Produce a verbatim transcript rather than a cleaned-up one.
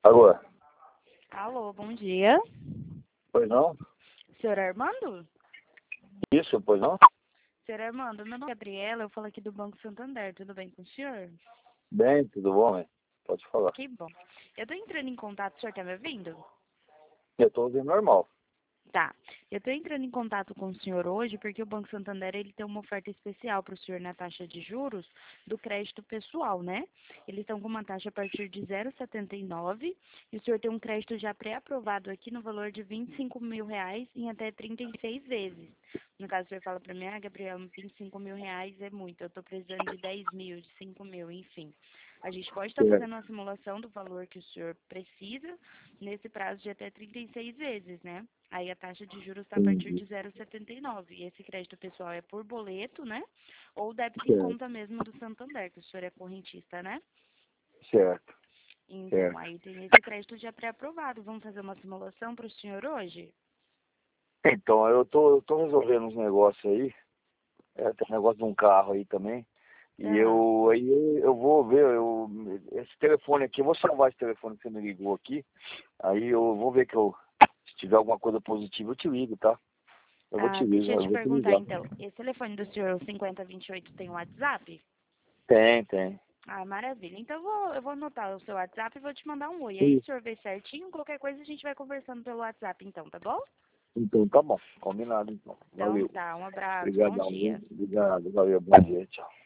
Alô? Alô, bom dia. Pois não? Senhor Armando? Isso, pois não? Senhor Armando, meu nome é Gabriela, eu falo aqui do Banco Santander, tudo bem com o senhor? Bem, tudo bom, hein? Pode falar. Que bom. Eu tô entrando em contato, o senhor tá me ouvindo? Eu tô ouvindo normal. Tá. Eu tô entrando em contato com o senhor hoje porque o Banco Santander ele tem uma oferta especial para o senhor na taxa de juros do crédito pessoal, né? Eles estão com uma taxa a partir de zero vírgula setenta e nove e o senhor tem um crédito já pré-aprovado aqui no valor de vinte e cinco mil reais em até trinta e seis vezes. No caso, o senhor fala para mim, ah, Gabriela, vinte e cinco mil reais é muito, eu tô precisando de dez mil, de cinco mil, enfim. A gente pode estar É. fazendo uma simulação do valor que o senhor precisa nesse prazo de até trinta e seis vezes, né? Aí a taxa de juros está a partir Entendi. de zero vírgula setenta e nove. E esse crédito pessoal é por boleto, né? Ou débito em Certo, conta mesmo do Santander, que o senhor é correntista, né? certo, Então, certo. aí tem esse crédito já pré-aprovado. Vamos fazer uma simulação para o senhor hoje? Então, eu tô, eu tô resolvendo uns negócios aí. É, tem um negócio de um carro aí também. E Aham. eu aí eu, eu vou ver, eu, esse telefone aqui, eu vou salvar esse telefone que você me ligou aqui. Aí eu vou ver que eu, se tiver alguma coisa positiva, eu te ligo, tá? Eu vou te Ah, deixa ligar, eu eu te vou te perguntar, ligar. então. Esse telefone do senhor, o cinquenta vinte e oito, tem WhatsApp? Tem, tem. Ah, maravilha. Então, eu vou, eu vou anotar o seu WhatsApp e vou te mandar um oi. Aí, Sim. o senhor vê certinho. Qualquer coisa, a gente vai conversando pelo WhatsApp, então, tá bom? Então tá bom, combinado então. Então, Valeu. tá. Um abraço. Bom Obrigadão, dia. viu? Obrigado, valeu, bom dia, tchau.